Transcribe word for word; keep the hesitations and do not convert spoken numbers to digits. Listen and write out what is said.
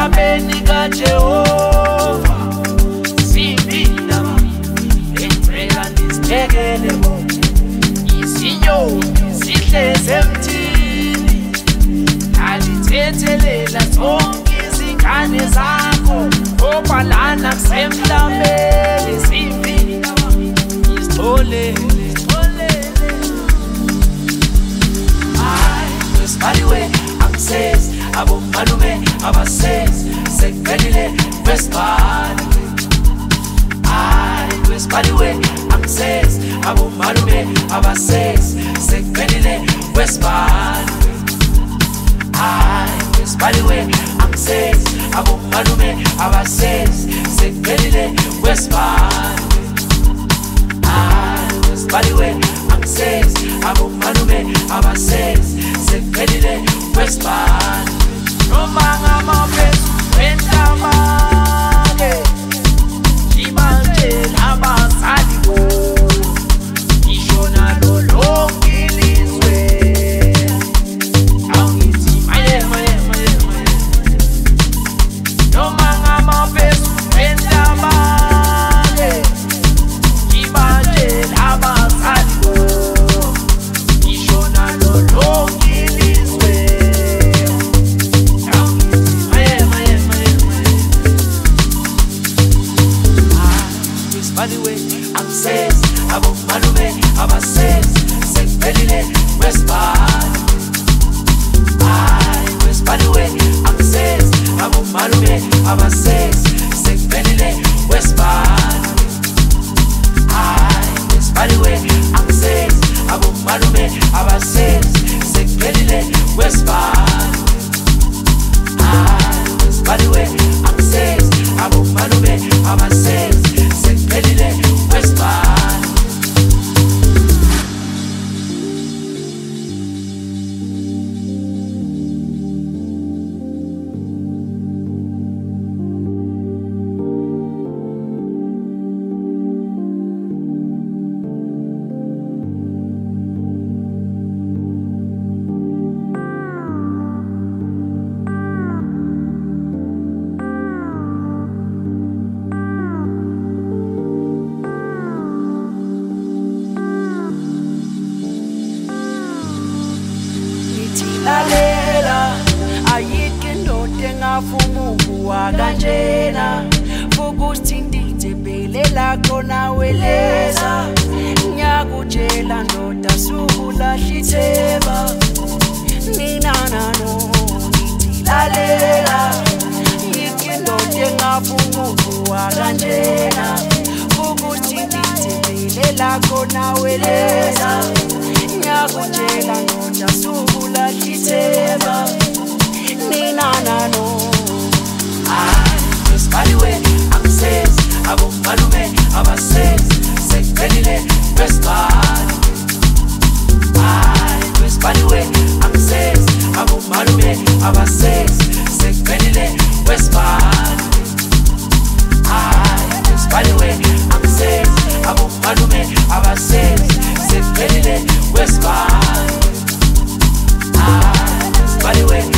entabeni kaJehova sibindaba engicela nisibekele bona izinyoni zihleze emthini alithethelela zonke izingane zakho opalana kusemhlambeni sibindaba isitholele Westbaliwe, Amses, Abo Malume, Abases, Sekbelile, Westbaliwe. Ay, Westbaliwe, Amses, Abo Malume, Abases, Sekbelile, Westbaliwe. Ay, Westbaliwe, Amses, Abo Malume, Abases, Sekbelile, Westbaliwe. Ay, Westbaliwe, Amses, Abo Malume, Abases. Sekbelile Westbaliwe noma ngamaphezu wentamake imanje abazali bo ishona lonke ilizwe awuthi maye maye maye maye noma ngamaphezu wentamake imanje abazali bo ishona lonke Westbaliwe, Amses, Abo Malume, Abases, Sekbelile, Westbaliwe. Ay, Westbaliwe, Amses, Abo Malume, Abases, Sekbelile, Westbaliwe. Ay, Westbaliwe, Amses, Abo Malume, Abases, Sekbelile, Westbaliwe. Ay, Westbaliwe, Amses, Abo Malume, Abases. Sekbelile Westbaliwe lalela ayikho indoda engafuma ukuwa kanjena fukusithindithe phele lakho naweleza ngiyakutshela ndoda sukulahlitheba nina nano ngithi lalela ayikho indoda engafuma ukuwa kanjena fukusithindithe phele lakho naweleza ngiyakutshela ndoda sukulahlitheba nina nano Ay, Westbaliwe, Amses, Abo Malume, Abases, Sekbelile, Westbaliwe. Ay, Westbaliwe, Amses, Abo Malume, Abases, Sekbelile, Westbaliwe. Ay, Westbaliwe, Amses, Abo Malume, Abases, Sekbelile, Westbaliwe. Ay, Westbaliwe.